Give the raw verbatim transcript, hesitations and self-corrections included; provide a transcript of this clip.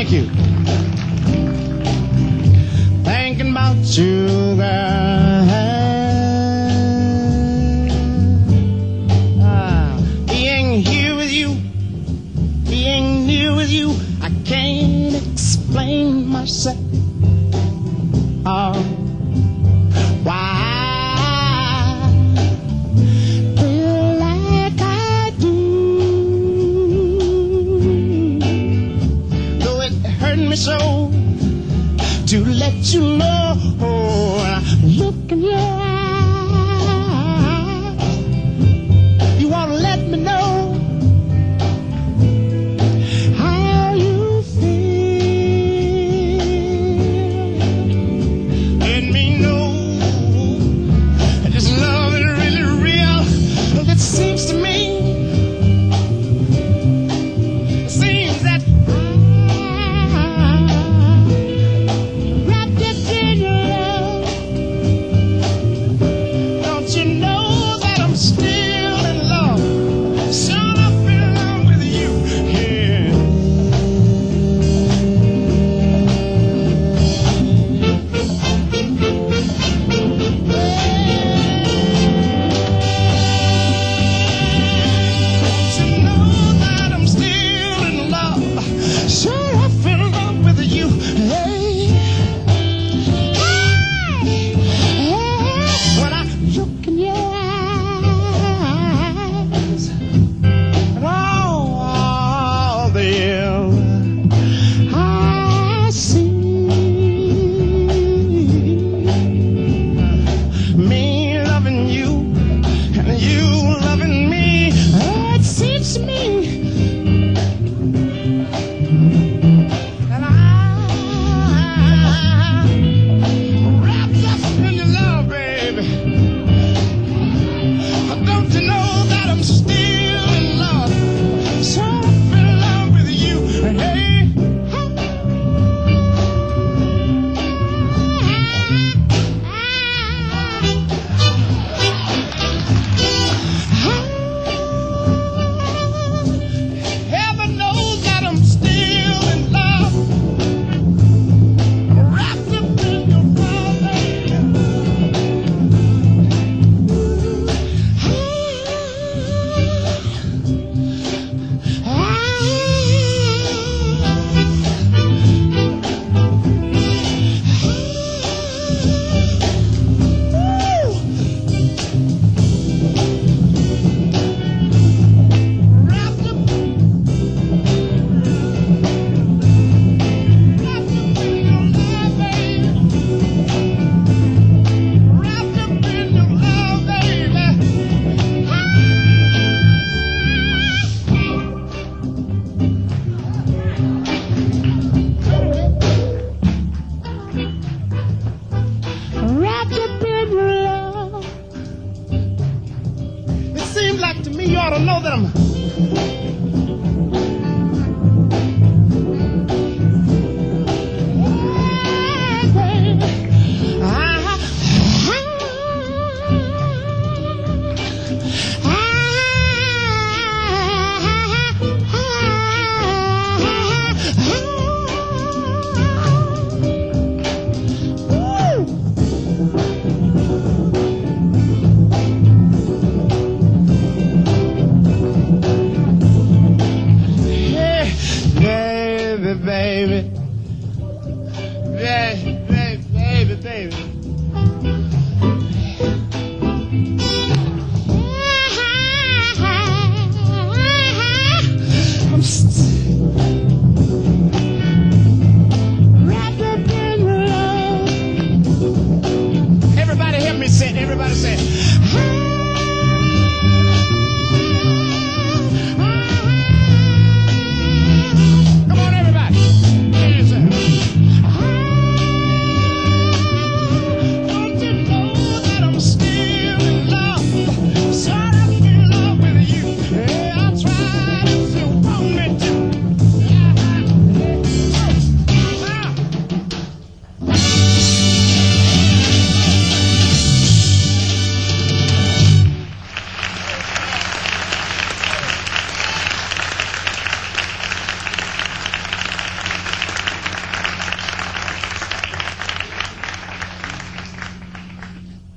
Thank you. Thinking about you, girl. Ah, being here with you, being near with you, I can't explain myself. Oh, why I feel like I do. Though it hurt me so to let you know, look in your eyes. You want to let me know how you feel. Let me know that this love is really real. It seems to me, it seems that to me, you ought to know that I'm baby, baby, baby, baby, baby.